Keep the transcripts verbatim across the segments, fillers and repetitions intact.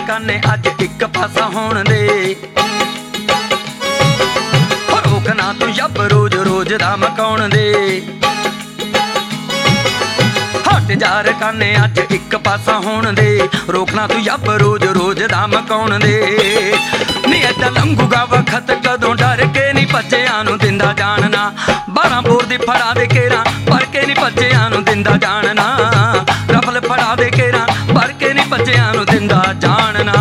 काने अज एक पासा होण दे। रोकना तू जब रोज रोज दा मकाउण दे। हट जार काने अज एक पासा होण दे। रोकना तू जब रोज रोज दा मकाउण दे। नी ऐदा लंघूगा वखत कदों डर के नी भज्जियां नूं दिंदा जानना। बारह बोर दी फड़ा दे केरा पर के नी भज्जियां नूं दिंदा जानना। रफल फड़ा दे केरा पर के नी भज्जियां नूं दिंदा जानना।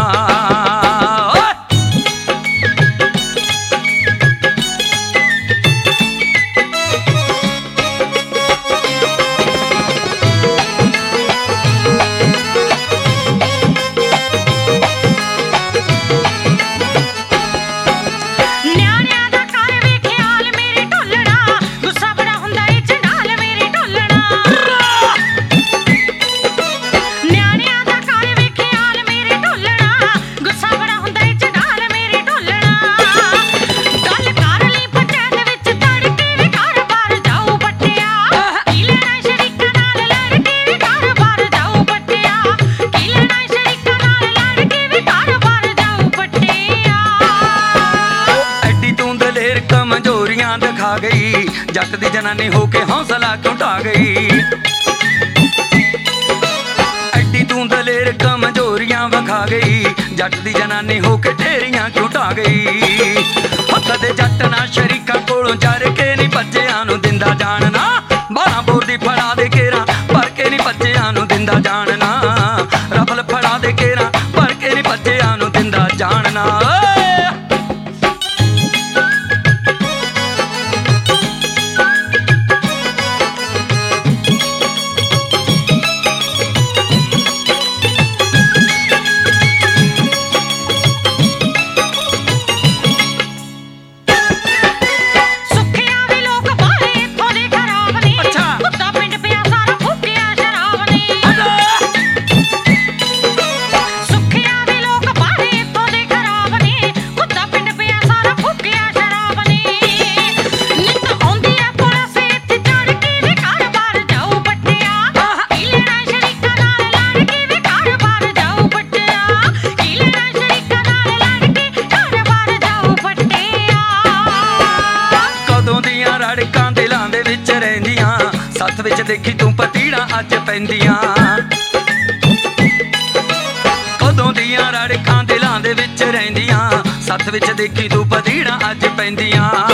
जट दी जनानी होके हौसला क्यों ढा गई। एडी तू दलेर कमजोरियां वखा गई। जट दी जनानी होके ढेरियां क्यों ढा गई। हथ दे जट ना शरीका कोलों जर के नी भज्जियां नूं दिंदा जानना। बारह बोर दी फड़ा दे केरा पर के नी भज्जियां नूं दिंदा जानना। रफल फड़ा दे केरा पर के नी भज्जियां नूं दिंदा जानना। रड़कां दिलां दे विच रहिंदियां। सत्थ विच देखी तू पतीड़ा अज पैंदियां। कदों दियां रड़कां दिलां दे विच रहिंदियां। सत्थ विच देखी तू पतीड़ा अज पैंदियां।